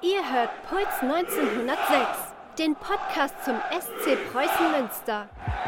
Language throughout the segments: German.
Ihr hört Puls 1906, den Podcast zum SC Preußen Münster.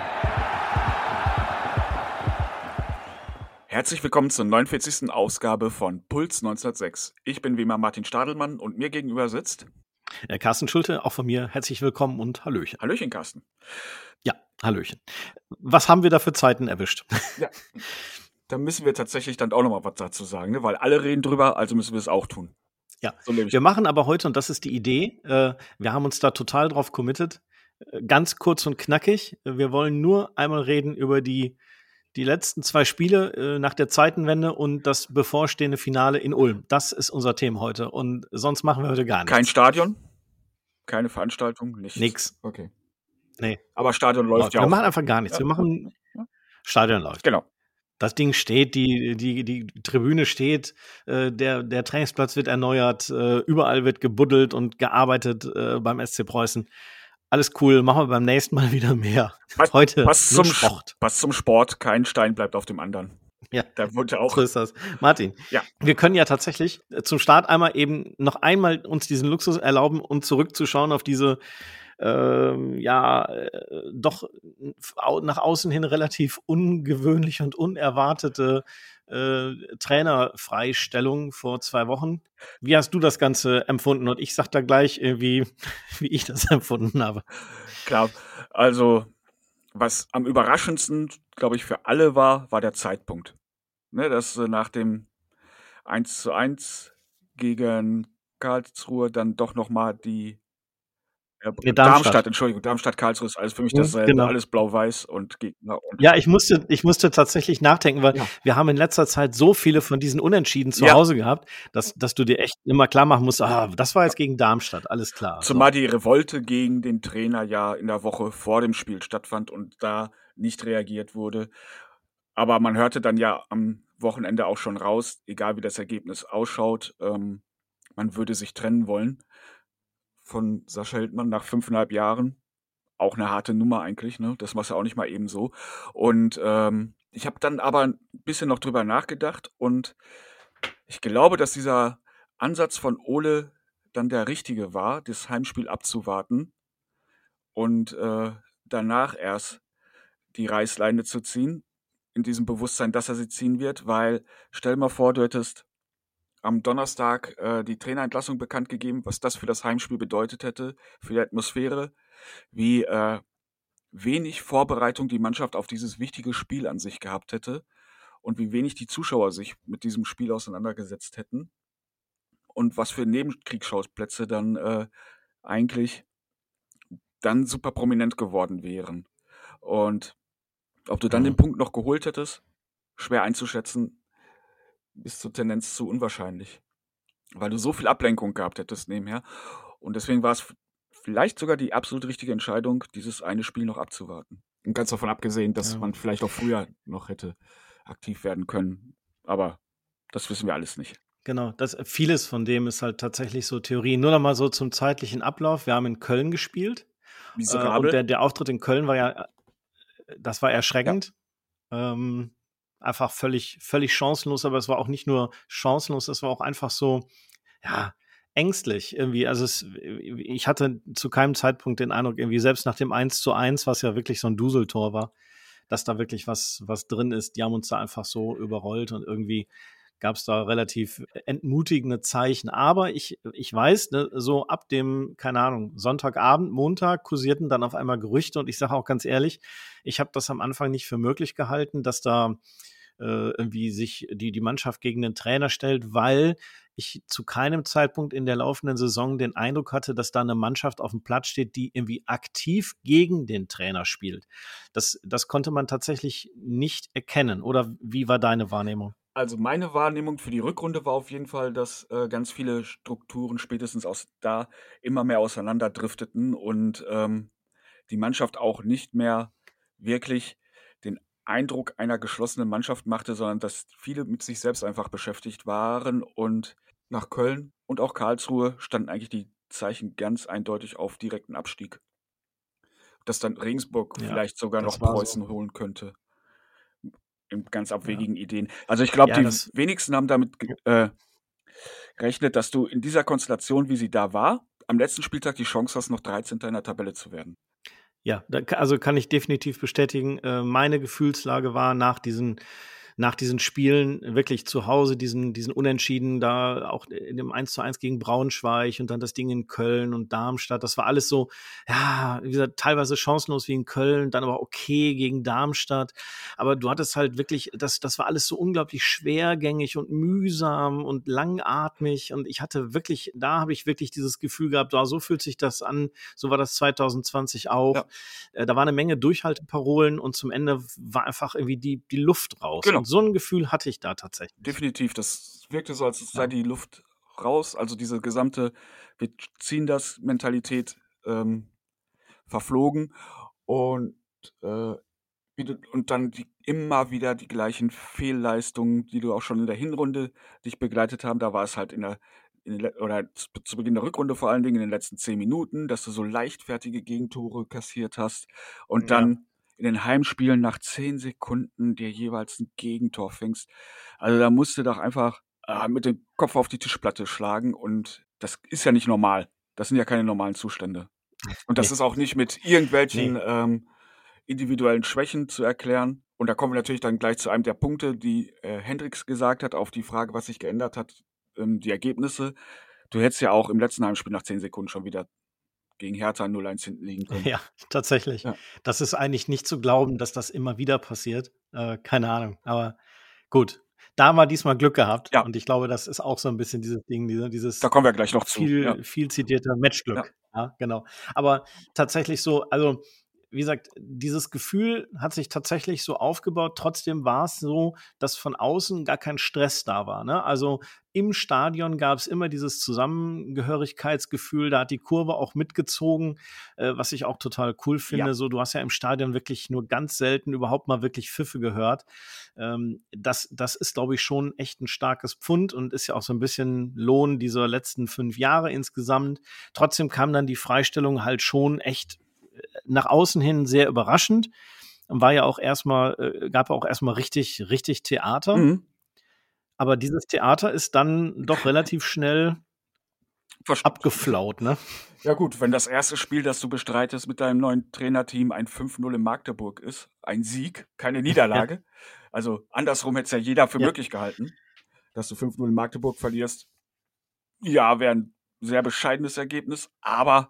Herzlich willkommen zur 49. Ausgabe von Puls 1906. Ich bin wie immer Martin Stadelmann und mir gegenüber sitzt Carsten Schulte, auch von mir herzlich willkommen und Hallöchen. Hallöchen, Carsten. Ja, Hallöchen. Was haben wir da für Zeiten erwischt? Ja, da müssen wir tatsächlich dann auch nochmal was dazu sagen, ne? Weil alle reden drüber, also müssen wir es auch tun. Ja, So wir machen aber heute, und das ist die Idee, wir haben uns da total drauf committed, ganz kurz und knackig. Wir wollen nur einmal reden über die letzten 2 Spiele nach der Zeitenwende und das bevorstehende Finale in Ulm. Das ist unser Thema heute und sonst machen wir heute gar nichts. Kein Stadion, keine Veranstaltung, nichts. Nix. Okay. Nee. Aber Stadion läuft ja auch. Wir machen einfach gar nichts. Wir machen Stadion läuft. Genau. Das Ding steht, die Tribüne steht, der Trainingsplatz wird erneuert, überall wird gebuddelt und gearbeitet beim SC Preußen. Alles cool, machen wir beim nächsten Mal wieder mehr. Heute nur Sport. Passt zum Sport, kein Stein bleibt auf dem anderen. Ja, da wurde auch. So ist das. Martin, ja. Wir können ja tatsächlich zum Start noch einmal uns diesen Luxus erlauben und zurückzuschauen auf diese doch nach außen hin relativ ungewöhnliche und unerwartete Trainerfreistellung vor 2 Wochen. Wie hast du das Ganze empfunden? Und ich sag da gleich, wie ich das empfunden habe. Klar, also was am überraschendsten, glaube ich, für alle war der Zeitpunkt. Ne, dass nach dem 1:1 gegen Karlsruhe dann doch nochmal die Darmstadt, Karlsruhe ist alles für mich dasselbe, genau. Alles blau-weiß und Gegner. Ja, ich musste tatsächlich nachdenken, weil wir haben in letzter Zeit so viele von diesen Unentschieden zu Hause gehabt, dass du dir echt immer klar machen musst, das war jetzt gegen Darmstadt, alles klar. Zumal die Revolte gegen den Trainer ja in der Woche vor dem Spiel stattfand und da nicht reagiert wurde. Aber man hörte dann ja am Wochenende auch schon raus, egal wie das Ergebnis ausschaut, man würde sich trennen wollen von Sascha Hildmann nach 5,5 Jahren. Auch eine harte Nummer eigentlich, ne? Das machst du auch nicht mal eben so. Und ich habe dann aber ein bisschen noch drüber nachgedacht und ich glaube, dass dieser Ansatz von Ole dann der richtige war, das Heimspiel abzuwarten und danach erst die Reißleine zu ziehen, in diesem Bewusstsein, dass er sie ziehen wird, weil stell mal vor, du hättest am Donnerstag die Trainerentlassung bekannt gegeben, was das für das Heimspiel bedeutet hätte, für die Atmosphäre, wie wenig Vorbereitung die Mannschaft auf dieses wichtige Spiel an sich gehabt hätte und wie wenig die Zuschauer sich mit diesem Spiel auseinandergesetzt hätten und was für Nebenkriegsschauplätze dann eigentlich dann super prominent geworden wären. Und ob du dann den Punkt noch geholt hättest, schwer einzuschätzen, ist zur Tendenz zu unwahrscheinlich. Weil du so viel Ablenkung gehabt hättest nebenher. Und deswegen war es vielleicht sogar die absolut richtige Entscheidung, dieses eine Spiel noch abzuwarten. Und ganz davon abgesehen, dass man vielleicht auch früher noch hätte aktiv werden können. Aber das wissen wir alles nicht. Genau, vieles von dem ist halt tatsächlich so Theorie. Nur noch mal so zum zeitlichen Ablauf. Wir haben in Köln gespielt. Und der Auftritt in Köln war das war erschreckend. Ja. Einfach völlig chancenlos, aber es war auch nicht nur chancenlos, es war auch einfach so, ängstlich irgendwie. Also ich hatte zu keinem Zeitpunkt den Eindruck, irgendwie selbst nach dem 1:1, was ja wirklich so ein Duseltor war, dass da wirklich was drin ist. Die haben uns da einfach so überrollt und irgendwie gab es da relativ entmutigende Zeichen. Aber ich weiß, ne, so ab dem, keine Ahnung, Sonntagabend, Montag kursierten dann auf einmal Gerüchte und ich sage auch ganz ehrlich, ich habe das am Anfang nicht für möglich gehalten, dass da irgendwie sich die Mannschaft gegen den Trainer stellt, weil ich zu keinem Zeitpunkt in der laufenden Saison den Eindruck hatte, dass da eine Mannschaft auf dem Platz steht, die irgendwie aktiv gegen den Trainer spielt. Das konnte man tatsächlich nicht erkennen. Oder wie war deine Wahrnehmung? Also meine Wahrnehmung für die Rückrunde war auf jeden Fall, dass ganz viele Strukturen spätestens da immer mehr auseinanderdrifteten und die Mannschaft auch nicht mehr wirklich den Eindruck einer geschlossenen Mannschaft machte, sondern dass viele mit sich selbst einfach beschäftigt waren und nach Köln und auch Karlsruhe standen eigentlich die Zeichen ganz eindeutig auf direkten Abstieg. Dass dann Regensburg vielleicht sogar noch Preußen holen könnte. In ganz abwegigen Ideen. Also ich glaube, die wenigsten haben damit rechnet, dass du in dieser Konstellation, wie sie da war, am letzten Spieltag die Chance hast, noch 13. in der Tabelle zu werden. Ja, also kann ich definitiv bestätigen. Meine Gefühlslage war nach diesen Spielen wirklich zu Hause, diesen Unentschieden da auch in dem 1:1 gegen Braunschweig und dann das Ding in Köln und Darmstadt. Das war alles so, ja, wie gesagt, teilweise chancenlos wie in Köln, dann aber okay gegen Darmstadt. Aber du hattest halt wirklich, das war alles so unglaublich schwergängig und mühsam und langatmig. Und da habe ich wirklich dieses Gefühl gehabt, so fühlt sich das an. So war das 2020 auch. Ja. Da war eine Menge Durchhalteparolen und zum Ende war einfach irgendwie die Luft raus. Genau. Und so ein Gefühl hatte ich da tatsächlich. Definitiv, das wirkte so, als sei die Luft raus, also diese gesamte wir ziehen das Mentalität verflogen und dann immer wieder die gleichen Fehlleistungen, die du auch schon in der Hinrunde dich begleitet haben. Da war es halt zu Beginn der Rückrunde vor allen Dingen in den letzten 10 Minuten, dass du so leichtfertige Gegentore kassiert hast und dann in den Heimspielen nach 10 Sekunden dir jeweils ein Gegentor fängst. Also da musst du doch einfach mit dem Kopf auf die Tischplatte schlagen und das ist ja nicht normal. Das sind ja keine normalen Zustände. Und das ist auch nicht mit irgendwelchen individuellen Schwächen zu erklären. Und da kommen wir natürlich dann gleich zu einem der Punkte, die Hendricks gesagt hat, auf die Frage, was sich geändert hat, die Ergebnisse. Du hättest ja auch im letzten Heimspiel nach 10 Sekunden schon wieder gegen Hertha 0-1 hinten liegen können. Ja, tatsächlich. Ja. Das ist eigentlich nicht zu glauben, dass das immer wieder passiert. Keine Ahnung. Aber gut. Da haben wir diesmal Glück gehabt. Ja. Und ich glaube, das ist auch so ein bisschen dieses Ding, dieses da kommen wir gleich noch viel zitierte Matchglück. Ja, genau. Aber tatsächlich so, also wie gesagt, dieses Gefühl hat sich tatsächlich so aufgebaut. Trotzdem war es so, dass von außen gar kein Stress da war. Ne? Also im Stadion gab es immer dieses Zusammengehörigkeitsgefühl. Da hat die Kurve auch mitgezogen, was ich auch total cool finde. Ja. So, du hast ja im Stadion wirklich nur ganz selten überhaupt mal wirklich Pfiffe gehört. Das ist, glaube ich, schon echt ein starkes Pfund und ist ja auch so ein bisschen Lohn dieser letzten 5 Jahre insgesamt. Trotzdem kam dann die Freistellung halt schon echt nach außen hin sehr überraschend und gab ja auch erstmal richtig Theater. Mhm. Aber dieses Theater ist dann doch relativ schnell abgeflaut, ne? Ja gut, wenn das erste Spiel, das du bestreitest mit deinem neuen Trainerteam, ein 5-0 in Magdeburg ist, ein Sieg, keine Niederlage. Ja. Also andersrum hätte es ja jeder für möglich gehalten, dass du 5-0 in Magdeburg verlierst. Ja, wäre ein sehr bescheidenes Ergebnis, aber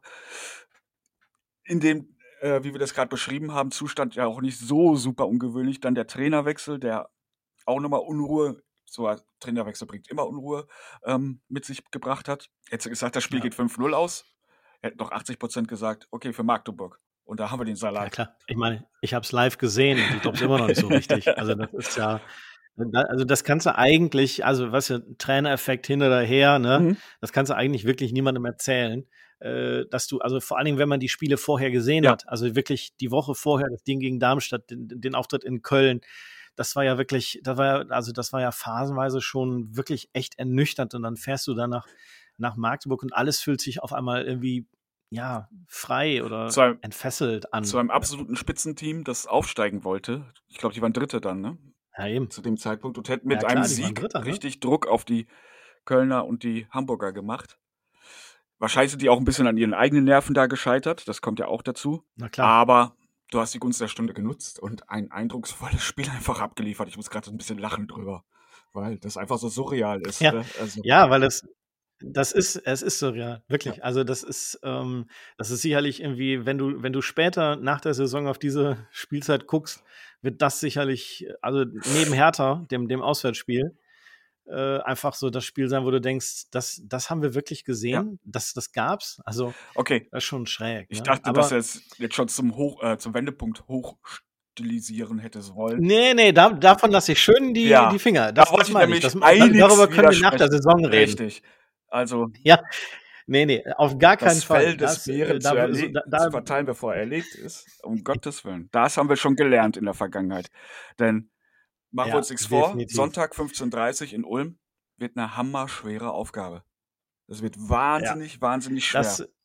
in dem, wie wir das gerade beschrieben haben, Zustand ja auch nicht so super ungewöhnlich. Dann der Trainerwechsel, der auch nochmal Unruhe, so ein Trainerwechsel bringt immer Unruhe, mit sich gebracht hat. Hätte gesagt, das Spiel geht 5-0 aus. Hätten doch 80% gesagt, okay, für Magdeburg. Und da haben wir den Salat. Ja, klar. Ich meine, ich habe es live gesehen und ich glaube es immer noch nicht so richtig. Also das ist ja, also das kannst du eigentlich, also was du, Trainereffekt hin oder her, ne? Das kannst du eigentlich wirklich niemandem erzählen, dass du, also vor allen Dingen, wenn man die Spiele vorher gesehen hat, also wirklich die Woche vorher, das Ding gegen Darmstadt, den Auftritt in Köln, das war ja wirklich, das war ja phasenweise schon wirklich echt ernüchternd und dann fährst du dann nach Magdeburg und alles fühlt sich auf einmal irgendwie frei oder entfesselt an. Zu einem absoluten Spitzenteam, das aufsteigen wollte. Ich glaube, die waren Dritte dann, ne? Ja, eben. Zu dem Zeitpunkt und hätten mit einem Sieg Dritter, richtig Druck auf die Kölner und die Hamburger gemacht. Wahrscheinlich sind die auch ein bisschen an ihren eigenen Nerven da gescheitert. Das kommt ja auch dazu. Na klar. Aber du hast die Gunst der Stunde genutzt und ein eindrucksvolles Spiel einfach abgeliefert. Ich muss gerade ein bisschen lachen drüber, weil das einfach so surreal ist. Ja, ne? Also, weil es ist surreal, wirklich. Ja. Also das ist sicherlich irgendwie, wenn du später nach der Saison auf diese Spielzeit guckst, wird das sicherlich, also neben Hertha, dem Auswärtsspiel, einfach so das Spiel sein, wo du denkst, das haben wir wirklich gesehen, das gab's. Also okay. Das ist schon schräg. Ich dachte, dass er es jetzt schon zum Wendepunkt hochstilisieren hättest wollen. Nee, davon lasse ich schön die Finger. Das wollte ich nämlich darüber können wir nach der Saison reden. Richtig. Also ja. Nee, auf gar keinen Fall. Das Fell des Bären zu verteilen, bevor er erlegt ist. Um Gottes Willen. Das haben wir schon gelernt in der Vergangenheit. Denn machen wir uns nichts vor, Sonntag 15:30 Uhr in Ulm wird eine hammerschwere Aufgabe. Das wird wahnsinnig schwer.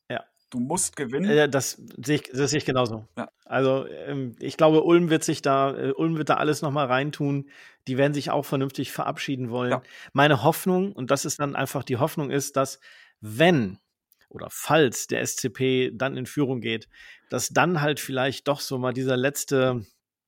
Du musst gewinnen. Das sehe ich genauso. Ja. Also ich glaube, Ulm wird da alles nochmal reintun. Die werden sich auch vernünftig verabschieden wollen. Ja. Meine Hoffnung, und das ist dann einfach die Hoffnung, ist, dass wenn oder falls der SCP dann in Führung geht, dass dann halt vielleicht doch so mal diese letzte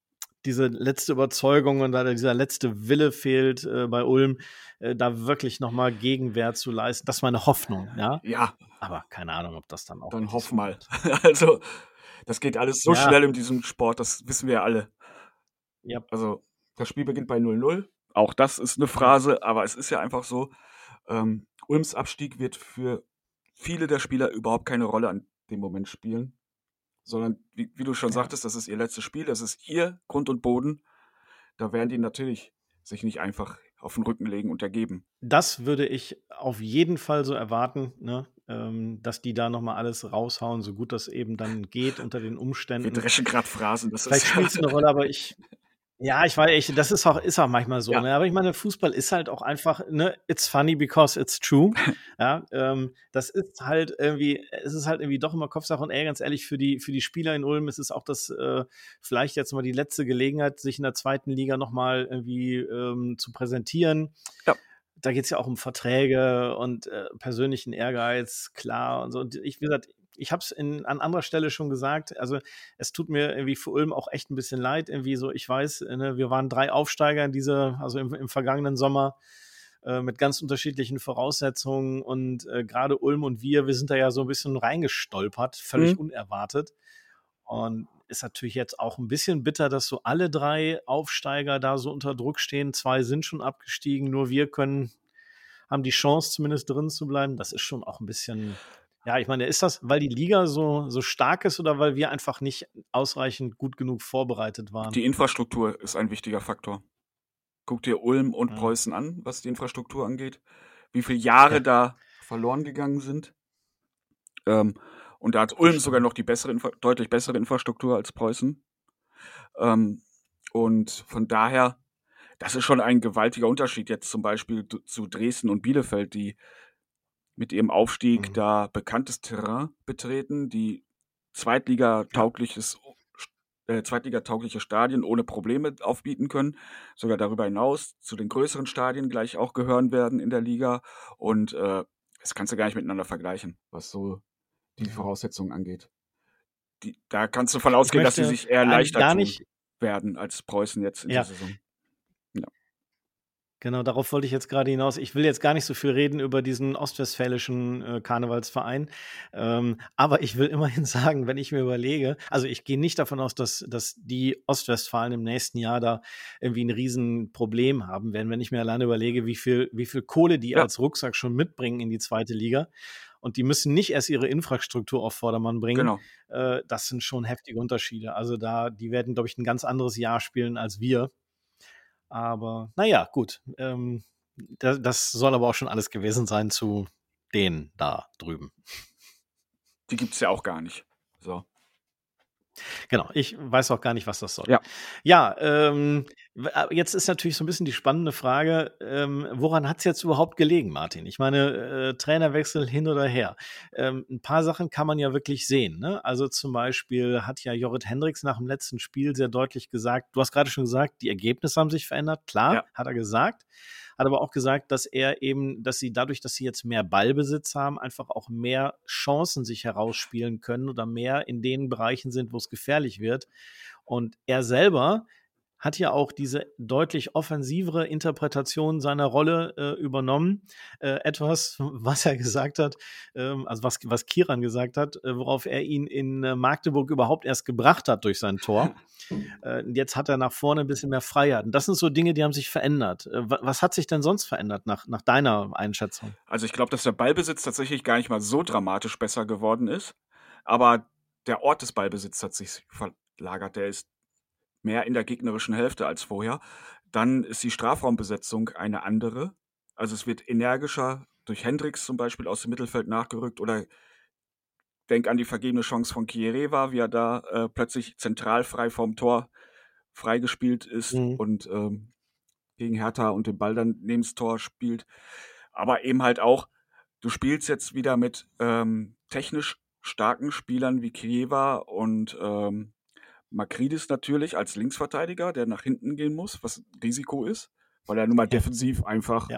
Überzeugung und dieser letzte Wille fehlt bei Ulm, da wirklich nochmal Gegenwehr zu leisten. Das ist meine Hoffnung, ja. Ja. Aber keine Ahnung, ob das dann auch. Dann hoff mal. Also, das geht alles so schnell in diesem Sport, das wissen wir ja alle. Ja. Also, das Spiel beginnt bei 0-0. Auch das ist eine Phrase, aber es ist ja einfach so, Ulms Abstieg wird für viele der Spieler überhaupt keine Rolle an dem Moment spielen, sondern wie du schon sagtest, das ist ihr letztes Spiel, das ist ihr Grund und Boden. Da werden die natürlich sich nicht einfach auf den Rücken legen und ergeben. Das würde ich auf jeden Fall so erwarten, ne? Dass die da nochmal alles raushauen, so gut das eben dann geht unter den Umständen. Wir dreschen gerade Phrasen. Vielleicht spielt es eine Rolle, aber ich weiß, das ist auch manchmal so. Ja. Ne? Aber ich meine, Fußball ist halt auch einfach, ne, it's funny because it's true. Ja, das ist halt irgendwie doch immer Kopfsache. Und ganz ehrlich, für die Spieler in Ulm ist es auch vielleicht jetzt mal die letzte Gelegenheit, sich in der zweiten Liga nochmal irgendwie zu präsentieren. Ja. Da geht es ja auch um Verträge und persönlichen Ehrgeiz, klar. Und so. Und wie gesagt, ich habe es an anderer Stelle schon gesagt, also es tut mir irgendwie für Ulm auch echt ein bisschen leid, irgendwie so, ich weiß, ne, wir waren 3 Aufsteiger im vergangenen Sommer mit ganz unterschiedlichen Voraussetzungen und gerade Ulm und wir sind da ja so ein bisschen reingestolpert, völlig unerwartet und ist natürlich jetzt auch ein bisschen bitter, dass so alle 3 Aufsteiger da so unter Druck stehen, 2 sind schon abgestiegen, nur wir haben die Chance zumindest drin zu bleiben, das ist schon auch ein bisschen... Ja, ich meine, ist das, weil die Liga so stark ist oder weil wir einfach nicht ausreichend gut genug vorbereitet waren? Die Infrastruktur ist ein wichtiger Faktor. Guck dir Ulm und Preußen an, was die Infrastruktur angeht. Wie viele Jahre da verloren gegangen sind. Und da hat Ulm sogar noch die deutlich bessere Infrastruktur als Preußen. Und von daher, das ist schon ein gewaltiger Unterschied jetzt zum Beispiel zu Dresden und Bielefeld, die mit ihrem Aufstieg da bekanntes Terrain betreten, die zweitligataugliche Stadien ohne Probleme aufbieten können, sogar darüber hinaus zu den größeren Stadien gleich auch gehören werden in der Liga und das kannst du gar nicht miteinander vergleichen, was so die Voraussetzungen angeht. Da kannst du davon ausgehen, dass sie sich eher leichter tun werden als Preußen jetzt in der Saison. Genau, darauf wollte ich jetzt gerade hinaus. Ich will jetzt gar nicht so viel reden über diesen ostwestfälischen Karnevalsverein, aber ich will immerhin sagen, wenn ich mir überlege, also ich gehe nicht davon aus, dass die Ostwestfalen im nächsten Jahr da irgendwie ein Riesenproblem haben werden, wenn ich mir alleine überlege, wie viel Kohle die als Rucksack schon mitbringen in die zweite Liga. Und die müssen nicht erst ihre Infrastruktur auf Vordermann bringen. Genau. Das sind schon heftige Unterschiede. Also die werden, glaube ich, ein ganz anderes Jahr spielen als wir. Aber naja, gut. Das soll aber auch schon alles gewesen sein zu denen da drüben. Die gibt es ja auch gar nicht. So. Genau, ich weiß auch gar nicht, was das soll. Ja, jetzt ist natürlich so ein bisschen die spannende Frage, woran hat es jetzt überhaupt gelegen, Martin? Ich meine, Trainerwechsel hin oder her. Ein paar Sachen kann man ja wirklich sehen. Ne? Also zum Beispiel hat ja Jorrit Hendricks nach dem letzten Spiel sehr deutlich gesagt, du hast gerade schon gesagt, die Ergebnisse haben sich verändert. Klar, hat er gesagt. Hat aber auch gesagt, dass sie dadurch, dass sie jetzt mehr Ballbesitz haben, einfach auch mehr Chancen sich herausspielen können oder mehr in den Bereichen sind, wo es gefährlich wird. Und er selber hat ja auch diese deutlich offensivere Interpretation seiner Rolle übernommen. Etwas, was er gesagt hat, also was Kieran gesagt hat, worauf er ihn in Magdeburg überhaupt erst gebracht hat durch sein Tor. Jetzt hat er nach vorne ein bisschen mehr Freiheit. Und das sind so Dinge, die haben sich verändert. Was hat sich denn sonst verändert nach deiner Einschätzung? Also ich glaube, dass der Ballbesitz tatsächlich gar nicht mal so dramatisch besser geworden ist. Aber der Ort des Ballbesitzes hat sich verlagert. Der ist mehr in der gegnerischen Hälfte als vorher. Dann ist die Strafraumbesetzung eine andere. Also es wird energischer durch Hendricks zum Beispiel aus dem Mittelfeld nachgerückt oder denk an die vergebene Chance von Kiereva, wie er da plötzlich zentral frei vorm Tor freigespielt ist und gegen Hertha und den Ball dann neben das Tor spielt. Aber eben halt auch, du spielst jetzt wieder mit technisch starken Spielern wie Kieva und Makridis natürlich als Linksverteidiger, der nach hinten gehen muss, was Risiko ist, weil er nun mal defensiv einfach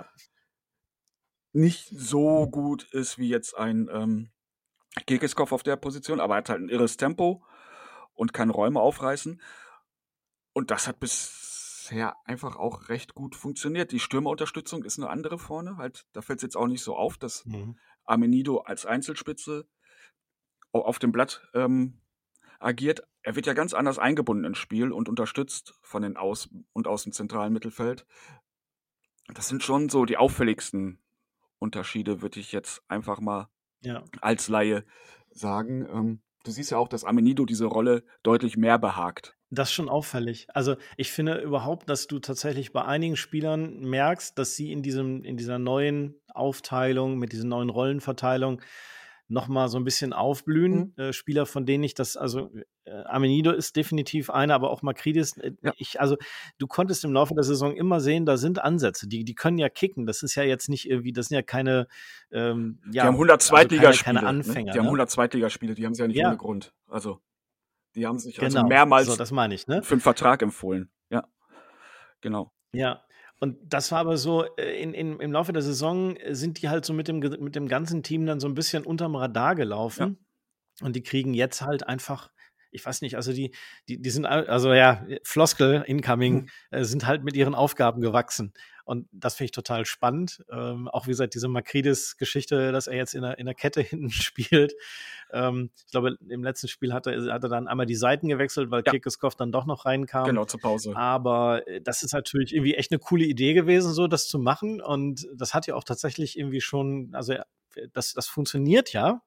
nicht so gut ist wie jetzt ein Kirkiskov auf der Position, aber er hat halt ein irres Tempo und kann Räume aufreißen. Und das hat bisher einfach auch recht gut funktioniert. Die Stürmerunterstützung ist eine andere vorne. Halt, da fällt es jetzt auch nicht so auf, dass Amenido als Einzelspitze auf dem Blatt agiert. Er wird ja ganz anders eingebunden ins Spiel und unterstützt von den aus dem zentralen Mittelfeld. Das sind schon so die auffälligsten Unterschiede, würde ich jetzt einfach mal als Laie sagen. Du siehst ja auch, dass Amenido diese Rolle deutlich mehr behagt. Das ist schon auffällig. Also ich finde überhaupt, dass du tatsächlich bei einigen Spielern merkst, dass sie in dieser neuen Aufteilung, mit dieser neuen Rollenverteilung nochmal so ein bisschen aufblühen. Spieler, von denen ich Amenido ist definitiv einer, aber auch Makridis. Du konntest im Laufe der Saison immer sehen, da sind Ansätze, die können ja kicken. Das ist ja jetzt nicht irgendwie, das sind ja keine die haben 100 Zweitligaspiele. Keine Anfänger. Die haben 100 Zweitligaspiele, die haben sie ja nicht ohne Grund. Also die haben sich also mehrmals das meine ich, ne? für einen Vertrag empfohlen. Ja, genau. Ja, und das war aber so, im Laufe der Saison sind die halt so mit dem ganzen Team dann so ein bisschen unterm Radar gelaufen. Ja. Und die kriegen jetzt halt einfach, ich weiß nicht, also die sind, Floskel, incoming, sind halt mit ihren Aufgaben gewachsen. Und das finde ich total spannend. Auch wie gesagt, diese Makridis-Geschichte, dass er jetzt in der Kette hinten spielt. Ich glaube, im letzten Spiel hat er dann einmal die Seiten gewechselt, weil Kirkiskov dann doch noch reinkam. Genau, zur Pause. Aber das ist natürlich irgendwie echt eine coole Idee gewesen, so das zu machen. Und das hat ja auch tatsächlich irgendwie schon, also das funktioniert ja.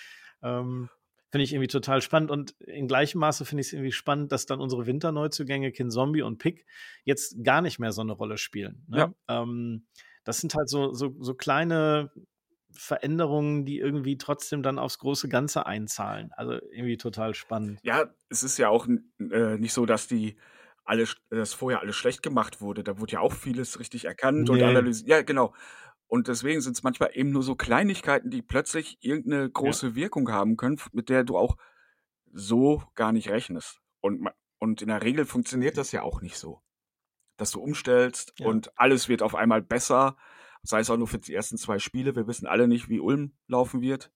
Finde ich irgendwie total spannend und in gleichem Maße finde ich es irgendwie spannend, dass dann unsere Winterneuzugänge Kinzombie und Pick jetzt gar nicht mehr so eine Rolle spielen. Ne? Ja. Das sind halt so kleine Veränderungen, die irgendwie trotzdem dann aufs große Ganze einzahlen. Also irgendwie total spannend. Ja, es ist ja auch nicht so, dass dass vorher alles schlecht gemacht wurde. Da wurde ja auch vieles richtig erkannt und analysiert. Ja, genau. Und deswegen sind es manchmal eben nur so Kleinigkeiten, die plötzlich irgendeine große Wirkung haben können, mit der du auch so gar nicht rechnest. Und in der Regel funktioniert das ja auch nicht so, dass du umstellst und alles wird auf einmal besser, sei es auch nur für die ersten 2 Spiele. Wir wissen alle nicht, wie Ulm laufen wird.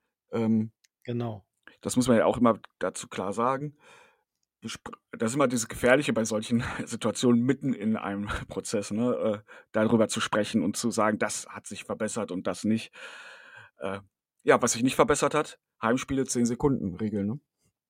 Genau. Das muss man ja auch immer dazu klar sagen. Das ist immer dieses Gefährliche bei solchen Situationen mitten in einem Prozess, ne? Darüber zu sprechen und zu sagen, das hat sich verbessert und das nicht. Was sich nicht verbessert hat, Heimspiele 10-Sekunden-Regel, ne?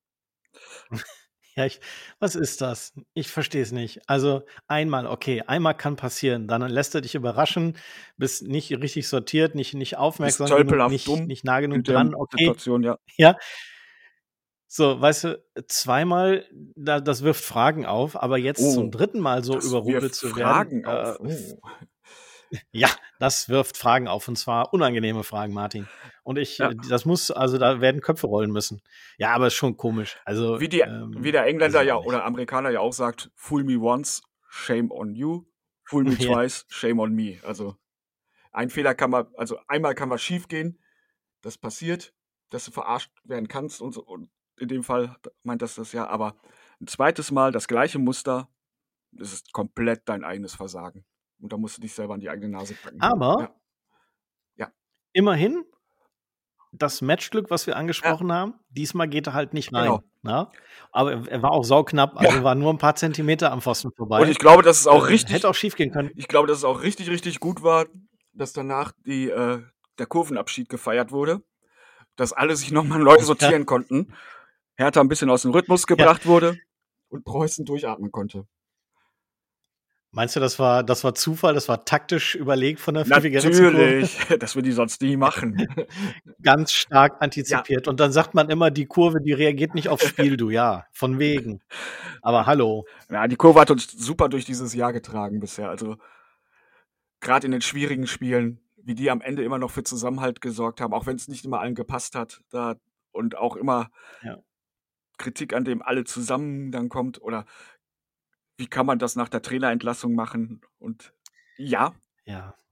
Ja, was ist das? Ich verstehe es nicht. Also einmal kann passieren, dann lässt er dich überraschen, bist nicht richtig sortiert, nicht aufmerksam genug, nicht nah genug dran. Okay. Situation, ja. So, weißt du, zweimal, das wirft Fragen auf, aber jetzt zum 3. Mal so überrumpelt zu werden. Fragen auf. Ja, das wirft Fragen auf, und zwar unangenehme Fragen, Martin. Und da werden Köpfe rollen müssen. Ja, aber ist schon komisch. Also, wie der Engländer oder Amerikaner ja auch sagt, fool me once, shame on you, fool me twice, shame on me. Also einmal kann was schief gehen, das passiert, dass du verarscht werden kannst und so. Und in dem Fall meint das ja, aber ein zweites Mal das gleiche Muster, das ist komplett dein eigenes Versagen. Und da musst du dich selber an die eigene Nase packen. Aber immerhin, das Matchglück, was wir angesprochen haben, diesmal geht er halt nicht rein. Genau. Na? Aber er war auch sauknapp, also war nur ein paar Zentimeter am Pfosten vorbei. Und ich glaube, dass es auch hätte auch schief gehen können. Ich glaube, dass es auch richtig, richtig gut war, dass danach der Kurvenabschied gefeiert wurde, dass alle sich nochmal neu sortieren konnten, Hertha ein bisschen aus dem Rhythmus gebracht wurde und Preußen durchatmen konnte. Meinst du, das war Zufall, das war taktisch überlegt von der Natürlich, dass wir die sonst nie machen. Ganz stark antizipiert. Und dann sagt man immer, die Kurve, die reagiert nicht aufs Spiel, von wegen. Aber hallo. Ja, die Kurve hat uns super durch dieses Jahr getragen bisher. Also gerade in den schwierigen Spielen, wie die am Ende immer noch für Zusammenhalt gesorgt haben, auch wenn es nicht immer allen gepasst hat, und auch immer Kritik, an dem alle zusammen dann kommt, oder wie kann man das nach der Trainerentlassung machen? Und Ja.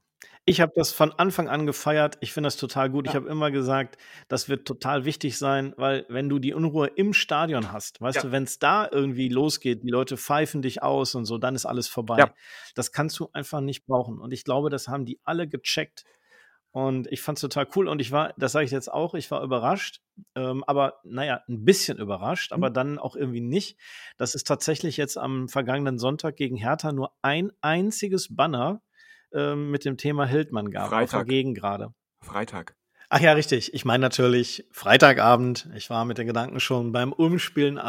Ich habe das von Anfang an gefeiert. Ich finde das total gut. Ich habe immer gesagt, das wird total wichtig sein, weil wenn du die Unruhe im Stadion hast, weißt du, wenn es da irgendwie losgeht, die Leute pfeifen dich aus und so, dann ist alles vorbei. Ja. Das kannst du einfach nicht brauchen. Und ich glaube, das haben die alle gecheckt. Und ich fand es total cool. Und das sage ich jetzt auch, ich war überrascht. Aber naja, ein bisschen überrascht, aber dann auch irgendwie nicht. Dass es tatsächlich jetzt am vergangenen Sonntag gegen Hertha nur ein einziges Banner mit dem Thema Hildmann gab. Freitag. Gerade. Freitag. Ach ja, richtig. Ich meine natürlich Freitagabend. Ich war mit den Gedanken schon beim Ulm-Spiel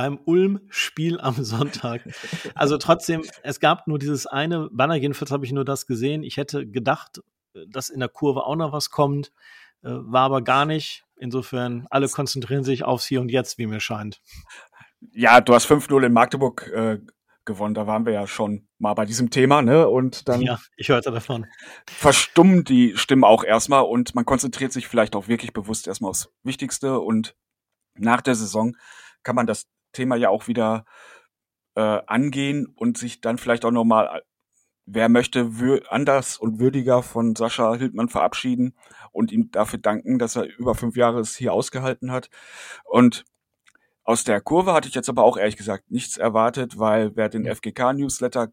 am Sonntag. Also trotzdem, es gab nur dieses eine Banner. Jedenfalls habe ich nur das gesehen. Ich hätte gedacht, dass in der Kurve auch noch was kommt. War aber gar nicht. Insofern, alle konzentrieren sich aufs Hier und Jetzt, wie mir scheint. Ja, du hast 5-0 in Magdeburg gewonnen. Da waren wir ja schon mal bei diesem Thema, ne? Und dann ich hörte davon. Verstummen die Stimmen auch erstmal und man konzentriert sich vielleicht auch wirklich bewusst erstmal aufs Wichtigste. Und nach der Saison kann man das Thema ja auch wieder angehen und sich dann vielleicht auch nochmal, wer möchte, anders und würdiger von Sascha Hildmann verabschieden und ihm dafür danken, dass er über 5 Jahre es hier ausgehalten hat. Und aus der Kurve hatte ich jetzt aber auch ehrlich gesagt nichts erwartet, weil wer den FGK-Newsletter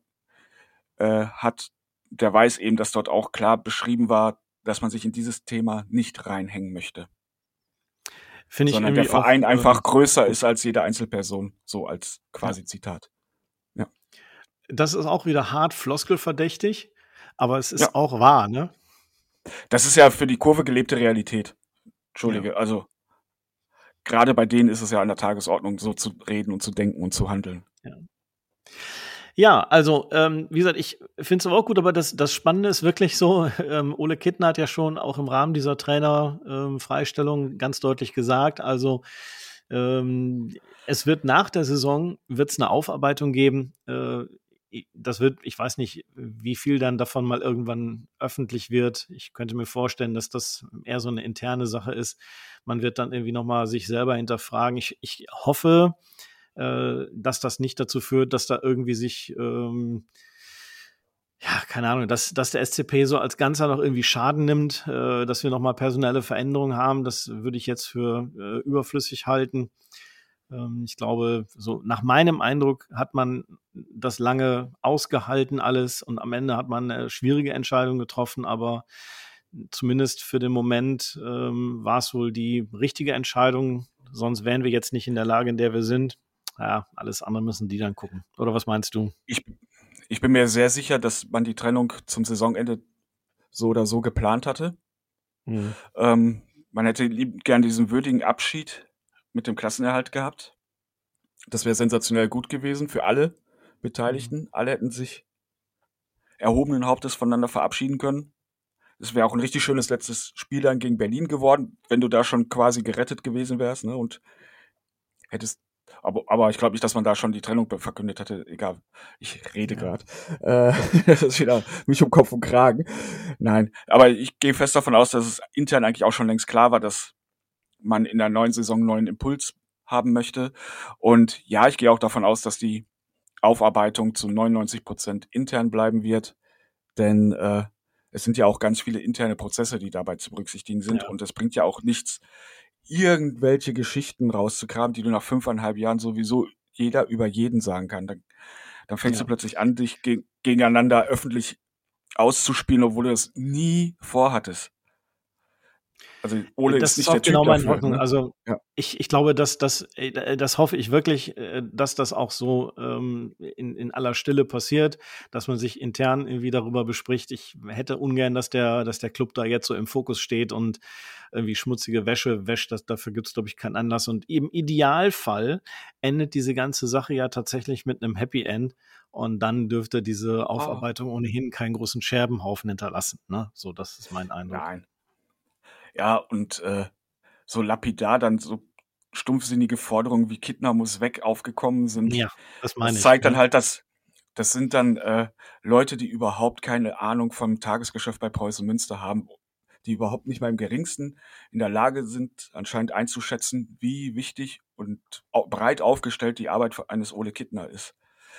hat, der weiß eben, dass dort auch klar beschrieben war, dass man sich in dieses Thema nicht reinhängen möchte. Sondern der Verein einfach größer ist als jede Einzelperson, so als quasi Zitat. Ja. Das ist auch wieder hart floskelverdächtig, aber es ist auch wahr, ne? Das ist ja für die Kurve gelebte Realität. Entschuldige, also gerade bei denen ist es ja an der Tagesordnung, so zu reden und zu denken und zu handeln. Ja, also wie gesagt, ich finde es aber auch gut, aber das Spannende ist wirklich so, Ole Kittner hat ja schon auch im Rahmen dieser Trainerfreistellung ganz deutlich gesagt, also es wird nach der Saison wird's eine Aufarbeitung geben. Ich weiß nicht, wie viel dann davon mal irgendwann öffentlich wird. Ich könnte mir vorstellen, dass das eher so eine interne Sache ist. Man wird dann irgendwie nochmal sich selber hinterfragen. Ich hoffe, dass das nicht dazu führt, dass da irgendwie sich, keine Ahnung, dass der SCP so als Ganzer noch irgendwie Schaden nimmt, dass wir nochmal personelle Veränderungen haben. Das würde ich jetzt für überflüssig halten. Ich glaube, so nach meinem Eindruck hat man das lange ausgehalten alles und am Ende hat man eine schwierige Entscheidung getroffen, aber zumindest für den Moment war es wohl die richtige Entscheidung, sonst wären wir jetzt nicht in der Lage, in der wir sind. Ja, alles andere müssen die dann gucken. Oder was meinst du? Ich bin mir sehr sicher, dass man die Trennung zum Saisonende so oder so geplant hatte. Man hätte gern diesen würdigen Abschied mit dem Klassenerhalt gehabt. Das wäre sensationell gut gewesen für alle Beteiligten. Alle hätten sich erhobenen Hauptes voneinander verabschieden können. Es wäre auch ein richtig schönes letztes Spiel dann gegen Berlin geworden, wenn du da schon quasi gerettet gewesen wärst, ne? Und hättest, aber ich glaube nicht, dass man da schon die Trennung verkündet hatte. Egal, ich rede gerade. Das ist wieder mich um Kopf und Kragen. Nein, aber ich gehe fest davon aus, dass es intern eigentlich auch schon längst klar war, dass man in der neuen Saison einen neuen Impuls haben möchte. Und ja, ich gehe auch davon aus, dass die Aufarbeitung zu 99% intern bleiben wird, denn es sind ja auch ganz viele interne Prozesse, die dabei zu berücksichtigen sind und es bringt ja auch nichts, irgendwelche Geschichten rauszukramen, die du nach 5,5 Jahren sowieso jeder über jeden sagen kann. Dann fängst du plötzlich an, dich gegeneinander öffentlich auszuspielen, obwohl du das nie vorhattest. Also Ole das ist nicht auch der Typ genau meine dafür. Hoffnung. Ne? Also ich glaube, dass das hoffe ich wirklich, dass das auch so in aller Stille passiert, dass man sich intern irgendwie darüber bespricht. Ich hätte ungern, dass der Club da jetzt so im Fokus steht und irgendwie schmutzige Wäsche wäscht. Dafür gibt es, glaube ich, keinen Anlass. Und im Idealfall endet diese ganze Sache ja tatsächlich mit einem Happy End. Und dann dürfte diese Aufarbeitung ohnehin keinen großen Scherbenhaufen hinterlassen. Ne? So, das ist mein Eindruck. Nein. Ja, und so lapidar dann so stumpfsinnige Forderungen wie Kittner muss weg aufgekommen sind. Ja, das meine ich. Das zeigt dann halt, dass das sind dann Leute, die überhaupt keine Ahnung vom Tagesgeschäft bei Preußen Münster haben, die überhaupt nicht mal im geringsten in der Lage sind, anscheinend einzuschätzen, wie wichtig und breit aufgestellt die Arbeit eines Ole Kittner ist.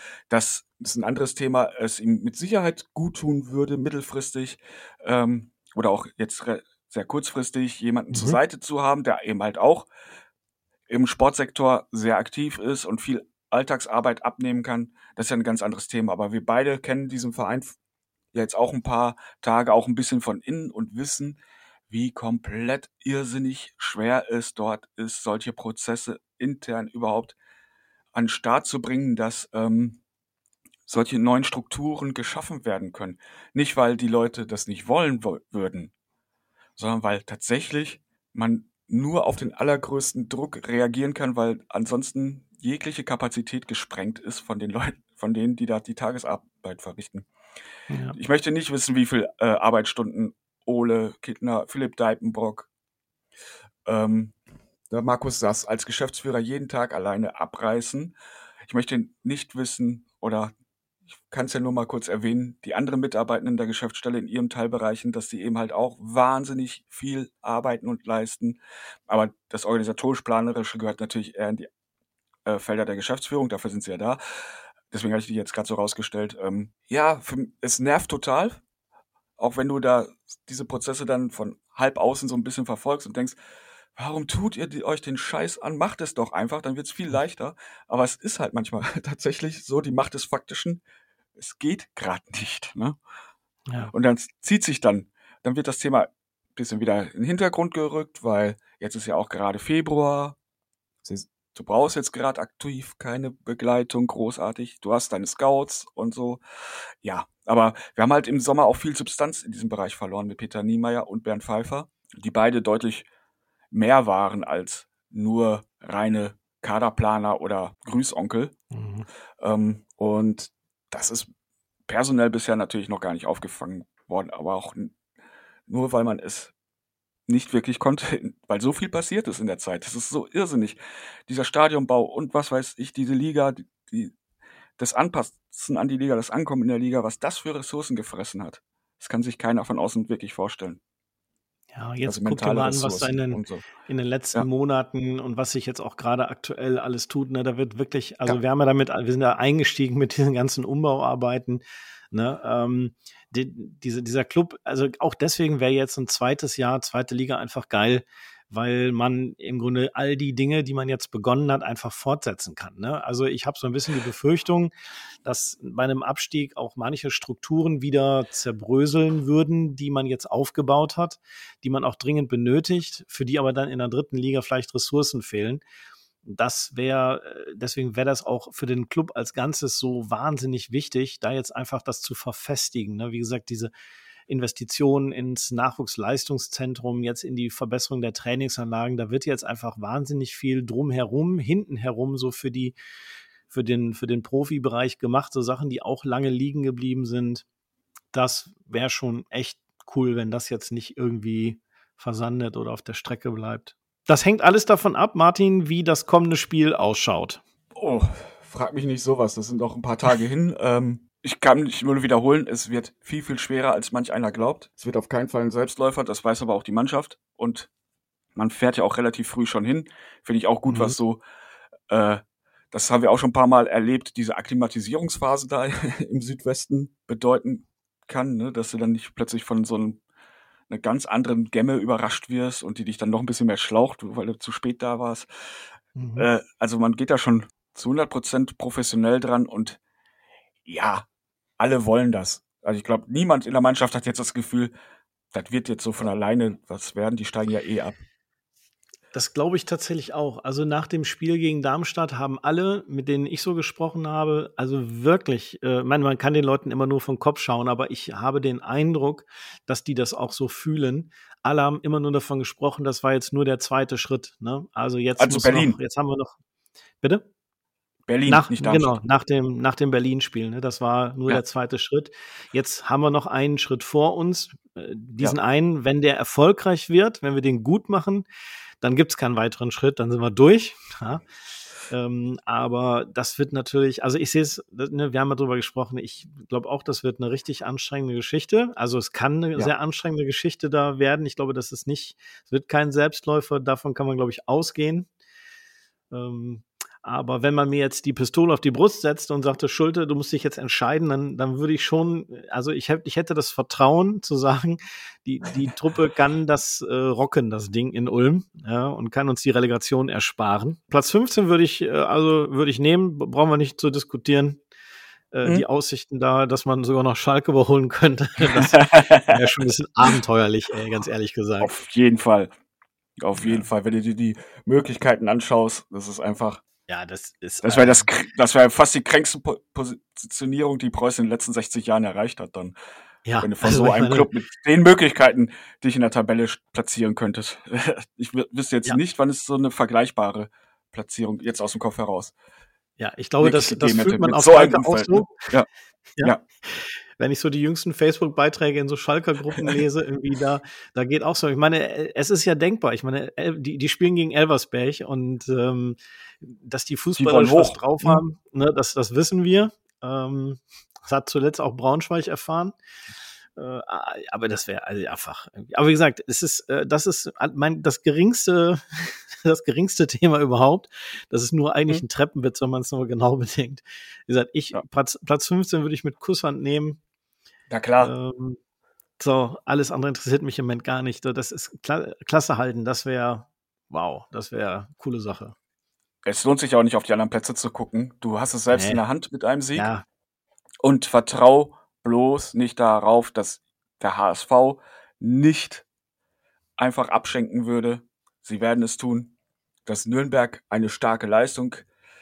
dass das ist ein anderes Thema, es ihm mit Sicherheit gut tun würde, mittelfristig oder auch jetzt sehr kurzfristig jemanden zur Seite zu haben, der eben halt auch im Sportsektor sehr aktiv ist und viel Alltagsarbeit abnehmen kann. Das ist ja ein ganz anderes Thema. Aber wir beide kennen diesen Verein ja jetzt auch ein paar Tage, auch ein bisschen von innen und wissen, wie komplett irrsinnig schwer es dort ist, solche Prozesse intern überhaupt an den Start zu bringen, dass solche neuen Strukturen geschaffen werden können. Nicht, weil die Leute das nicht wollen würden, sondern weil tatsächlich man nur auf den allergrößten Druck reagieren kann, weil ansonsten jegliche Kapazität gesprengt ist von den Leuten, von denen, die da die Tagesarbeit verrichten. Ja. Ich möchte nicht wissen, wie viel Arbeitsstunden Ole Kittner, Philipp Deipenbrock, der Markus Sass als Geschäftsführer jeden Tag alleine abreißen. Ich möchte nicht wissen, oder ich kann es ja nur mal kurz erwähnen, die anderen Mitarbeitenden der Geschäftsstelle in ihren Teilbereichen, dass die eben halt auch wahnsinnig viel arbeiten und leisten. Aber das organisatorisch-planerische gehört natürlich eher in die Felder der Geschäftsführung, dafür sind sie ja da. Deswegen habe ich die jetzt gerade so rausgestellt. Es nervt total, auch wenn du da diese Prozesse dann von halb außen so ein bisschen verfolgst und denkst, warum tut ihr euch den Scheiß an? Macht es doch einfach, dann wird es viel leichter. Aber es ist halt manchmal tatsächlich so, die Macht des Faktischen, es geht gerade nicht. Ne? Ja. Und dann zieht sich dann wird das Thema ein bisschen wieder in den Hintergrund gerückt, weil jetzt ist ja auch gerade Februar. Du brauchst jetzt gerade aktiv keine Begleitung, großartig. Du hast deine Scouts und so. Ja, aber wir haben halt im Sommer auch viel Substanz in diesem Bereich verloren mit Peter Niemeyer und Bernd Pfeiffer, die beide deutlich mehr waren als nur reine Kaderplaner oder Grüßonkel. Und das ist personell bisher natürlich noch gar nicht aufgefangen worden, aber auch nur, weil man es nicht wirklich konnte, weil so viel passiert ist in der Zeit. Das ist so irrsinnig. Dieser Stadionbau und was weiß ich, diese Liga, das Anpassen an die Liga, das Ankommen in der Liga, was das für Ressourcen gefressen hat. Das kann sich keiner von außen wirklich vorstellen. Ja, jetzt Also guck dir mal an, was da Ressourcen in den letzten Monaten und was sich jetzt auch gerade aktuell alles tut. Ne? Da wird wirklich, also Ja. wir sind da eingestiegen mit diesen ganzen Umbauarbeiten. Ne? Dieser Club, also auch deswegen wäre jetzt ein zweites Jahr, zweite Liga einfach geil, weil man im Grunde all die Dinge, die man jetzt begonnen hat, einfach fortsetzen kann. Ne? Also ich habe so ein bisschen die Befürchtung, dass bei einem Abstieg auch manche Strukturen wieder zerbröseln würden, die man jetzt aufgebaut hat, die man auch dringend benötigt, für die aber dann in der dritten Liga vielleicht Ressourcen fehlen. Deswegen wäre das auch für den Club als Ganzes so wahnsinnig wichtig, da jetzt einfach das zu verfestigen. Ne? Wie gesagt, diese Investitionen ins Nachwuchsleistungszentrum, jetzt in die Verbesserung der Trainingsanlagen, da wird jetzt einfach wahnsinnig viel drumherum, hinten herum so für den Profibereich gemacht, so Sachen, die auch lange liegen geblieben sind. Das wäre schon echt cool, wenn das jetzt nicht irgendwie versandet oder auf der Strecke bleibt. Das hängt alles davon ab, Martin, wie das kommende Spiel ausschaut. Oh, frag mich nicht sowas. Das sind noch ein paar Tage hin. Ich kann mich nur wiederholen, es wird viel, viel schwerer, als manch einer glaubt. Es wird auf keinen Fall ein Selbstläufer, das weiß aber auch die Mannschaft. Und man fährt ja auch relativ früh schon hin. Finde ich auch gut, was so, das haben wir auch schon ein paar Mal erlebt, diese Akklimatisierungsphase da im Südwesten bedeuten kann, ne? Dass du dann nicht plötzlich von so einer ganz anderen Gemme überrascht wirst und die dich dann noch ein bisschen mehr schlaucht, weil du zu spät da warst. Also man geht da schon zu 100% professionell dran und ja, alle wollen das. Also ich glaube, niemand in der Mannschaft hat jetzt das Gefühl, das wird jetzt so von alleine was werden, die steigen ja eh ab. Das glaube ich tatsächlich auch. Also nach dem Spiel gegen Darmstadt haben alle, mit denen ich so gesprochen habe, also wirklich, man kann den Leuten immer nur vom Kopf schauen, aber ich habe den Eindruck, dass die das auch so fühlen. Alle haben immer nur davon gesprochen, das war jetzt nur der zweite Schritt. Ne? Also jetzt Berlin. Jetzt haben wir noch. Bitte? Berlin, nicht Darmstadt. Genau, nach dem Berlin-Spiel. Ne? Das war nur der zweite Schritt. Jetzt haben wir noch einen Schritt vor uns. Diesen einen, wenn der erfolgreich wird, wenn wir den gut machen, dann gibt's keinen weiteren Schritt, dann sind wir durch. Ja. Aber das wird natürlich, also ich sehe es, ne, wir haben ja drüber gesprochen, ich glaube auch, das wird eine richtig anstrengende Geschichte. Also es kann eine sehr anstrengende Geschichte da werden. Ich glaube, es wird kein Selbstläufer, davon kann man, glaube ich, ausgehen. Aber wenn man mir jetzt die Pistole auf die Brust setzt und sagte, Schulte, du musst dich jetzt entscheiden, dann würde ich schon, also ich hätte das Vertrauen zu sagen, die Truppe kann das rocken, das Ding in Ulm, ja, und kann uns die Relegation ersparen. Platz 15 würde ich nehmen, brauchen wir nicht zu diskutieren. Die Aussichten da, dass man sogar noch Schalke überholen könnte, das wäre schon ein bisschen abenteuerlich, ganz ehrlich gesagt. Auf jeden Fall. Auf jeden Fall. Wenn du dir die Möglichkeiten anschaust, das ist einfach. Ja, das wäre fast die kränkste Positionierung, die Preußen in den letzten 60 Jahren erreicht hat dann. Ja, wenn du von so einem Club mit den Möglichkeiten dich in der Tabelle platzieren könntest. Ich wüsste jetzt nicht, wann ist so eine vergleichbare Platzierung jetzt aus dem Kopf heraus. Ja, ich glaube, das fühlt man auf so Schalke auch so. Ne? Ja. Wenn ich so die jüngsten Facebook-Beiträge in so Schalker-Gruppen lese, irgendwie da geht auch so. Ich meine, es ist ja denkbar. Ich meine, die spielen gegen Elversberg und dass die Fußballer was drauf haben, ne, das wissen wir. Das hat zuletzt auch Braunschweig erfahren. Aber das wäre also einfach. Aber wie gesagt, das ist das geringste Thema überhaupt. Das ist nur eigentlich ein Treppenwitz, wenn man es nur genau bedenkt. Wie gesagt, Platz 15 würde ich mit Kusshand nehmen. Ja, klar. So, alles andere interessiert mich im Moment gar nicht. Das ist Klasse halten, das wäre eine coole Sache. Es lohnt sich auch nicht, auf die anderen Plätze zu gucken. Du hast es selbst in der Hand mit einem Sieg. Ja. Und vertrau bloß nicht darauf, dass der HSV nicht einfach abschenken würde. Sie werden es tun, dass Nürnberg eine starke Leistung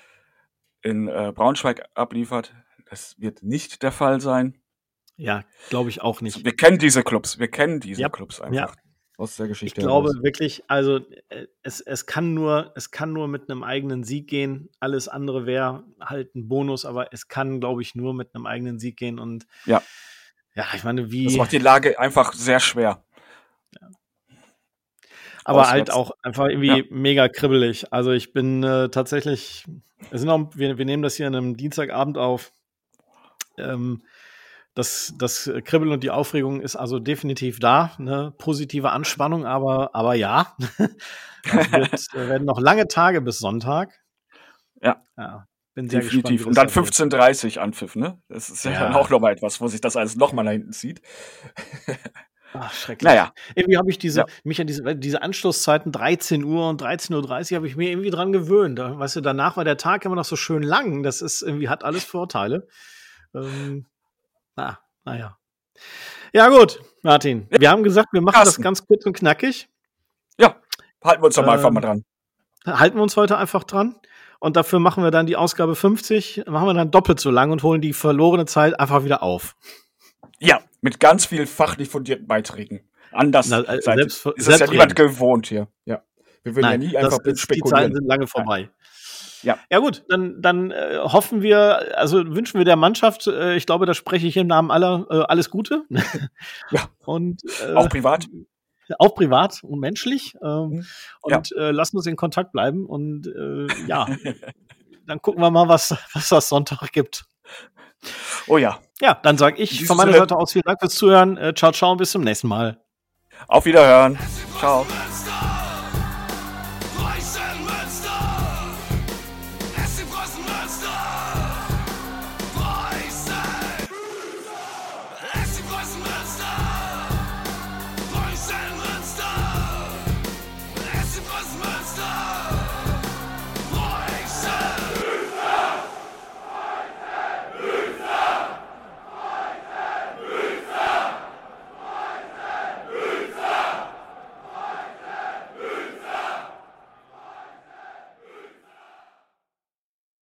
in Braunschweig abliefert. Das wird nicht der Fall sein. Ja, glaube ich auch nicht. Wir kennen diese Clubs. Clubs einfach aus der Geschichte. Ich glaube wirklich, also es kann nur mit einem eigenen Sieg gehen. Alles andere wäre halt ein Bonus, aber es kann, glaube ich, nur mit einem eigenen Sieg gehen. Und ja, ich meine, das macht die Lage einfach sehr schwer. Ja. Aber halt auch einfach irgendwie mega kribbelig. Also ich bin tatsächlich, wir nehmen das hier an einem Dienstagabend auf. Das Kribbeln und die Aufregung ist also definitiv da, ne? Positive Anspannung, aber ja. Das werden noch lange Tage bis Sonntag. Ja. Bin sehr definitiv. gespannt. Und dann 15:30 Anpfiff, ne? Das ist ja dann auch nochmal etwas, wo sich das alles nochmal da hinten zieht. Ach, schrecklich. Naja. Irgendwie habe ich mich an diese Anschlusszeiten 13 Uhr und 13:30 Uhr habe ich mir irgendwie dran gewöhnt. Weißt du, danach war der Tag immer noch so schön lang. Das ist irgendwie, hat alles Vorteile. Naja. Ja, gut, Martin. Ja. Wir haben gesagt, wir machen das ganz kurz und knackig. Ja, halten wir uns doch mal einfach mal dran. Halten wir uns heute einfach dran. Und dafür machen wir dann die Ausgabe 50, machen wir dann doppelt so lang und holen die verlorene Zeit einfach wieder auf. Ja, mit ganz viel fachlich fundierten Beiträgen. Anders ist das ja niemand gewohnt hier. Ja. Wir würden ja nie einfach spekulieren. Die Zeiten sind lange vorbei. Ja gut, dann hoffen wir, also wünschen wir der Mannschaft, ich glaube, da spreche ich im Namen aller, alles Gute. Ja. Und auch privat. Auch privat und menschlich. Lassen uns in Kontakt bleiben. Und dann gucken wir mal, was das Sonntag gibt. Oh ja. Ja, dann sage ich von meiner Seite aus vielen Dank fürs Zuhören. Ciao, ciao und bis zum nächsten Mal. Auf Wiederhören. Ciao.